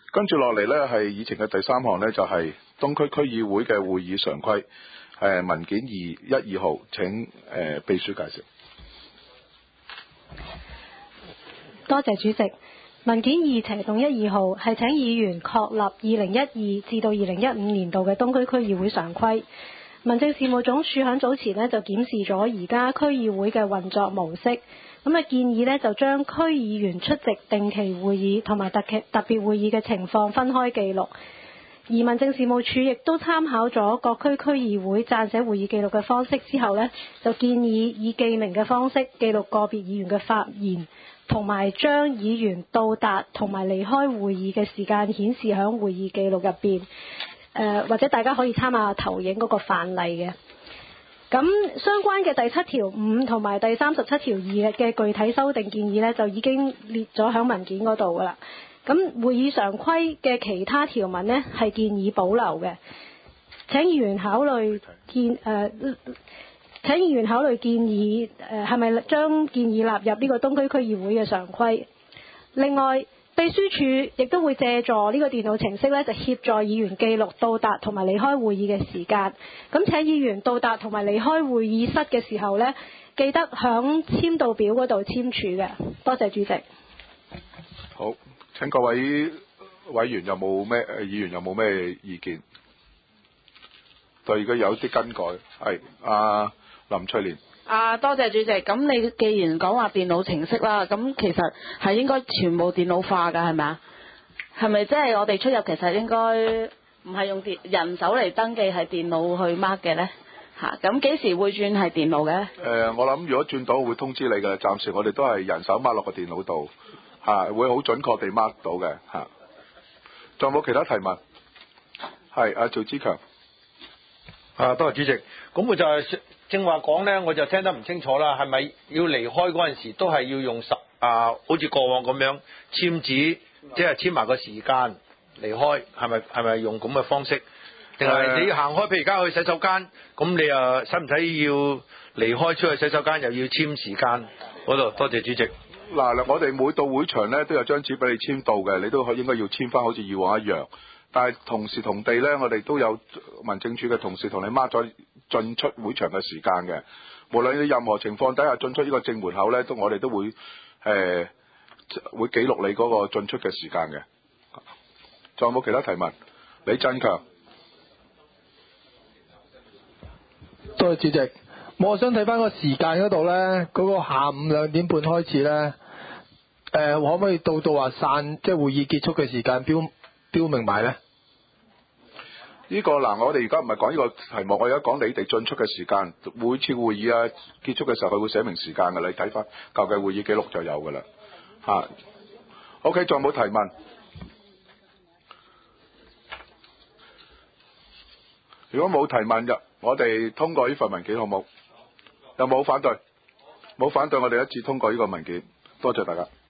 跟住落嚟呢，係議程嘅第3項呢，就係東區區議會嘅會議常規，文件212號，請秘書介紹。 多謝主席。文件2/112號係請議員確立2012至到2015年度嘅東區區議會常規。民政事務總署喺早前呢，就檢視咗而家區議會嘅運作模式，咁建議呢，就將區議員出席定期會議同埋特別會議嘅情況分開記錄。而民政事務處亦都參考咗各區區議會撰寫會議記錄嘅方式之後呢，就建議以記名嘅方式記錄個別議員嘅發言，同埋將議員到達同埋離開會議嘅時間顯示喺會議記錄入邊。或者大家可以參考投影嗰個範例嘅。咁相關嘅第7條5同埋第37條2嘅具體修訂建議呢，就已經列咗喺文件嗰度噶啦。咁會議常規嘅其他條文呢，係建議保留嘅。請議員考慮建議係咪將建議納入呢個東區區議會嘅常規。另外，秘書處亦都會借助呢個電腦程式呢，就協助議員記錄到達同埋離開會議嘅時間。咁請議員到達同埋離開會議室嘅時候呢，記得響簽到表嗰度簽署嘅。多謝主席。 好，請各位議員有冇咩意見？對，如果有啲更改，係林翠蓮。 多謝主席。咁你既然講話電腦程式啦，咁其實係應該全部電腦化㗎，係咪啊？係咪即係我哋出入其實應該唔係用人手嚟登記，係電腦去 mark 嘅呢？咁幾時會轉係電腦嘅？ 我諗如果轉到會通知你嘅，暫時我哋都係人手 mark 落個電腦度，會好準確地 mark 到嘅。仲有冇其他提問？係趙志強。 多謝主席。咁我就係正話講呢，我就聽得唔清楚啦。係咪要離開嗰陣時都係要用好似過往咁樣簽紙，即係簽埋個時間離開？係咪用咁嘅方式？定係你行開？譬如而家去洗手間，咁你又使唔使要離開出去洗手間又要簽時間嗰度？多謝主席。 嗱，我哋每到會場呢，都有張紙俾你簽到嘅，你都應該要簽翻好似以往一樣。但係同時同地呢，我哋都有民政處嘅同事同你 mark 咗進出會場嘅時間嘅。無論你任何情況底下進出呢個正門口呢，我哋都會記錄你嗰個進出嘅時間嘅。仲有冇其他提問？李振強。 多謝主席。我想睇翻個時間嗰度呢，嗰個下午2點半開始呢，可唔可以到話散，即係會議結束嘅時間標明埋呢？ 呢個我哋而家唔係講呢個題目，我而家講你哋進出嘅時間。每次會議結束嘅時候，佢會寫明時間㗎。你睇翻舊嘅會議記錄就有㗎啦。OK， 仲有冇提問？如果冇提問我哋通過呢份文件好冇？有冇反對？冇反對，我哋一致通過呢個文件。多謝大家。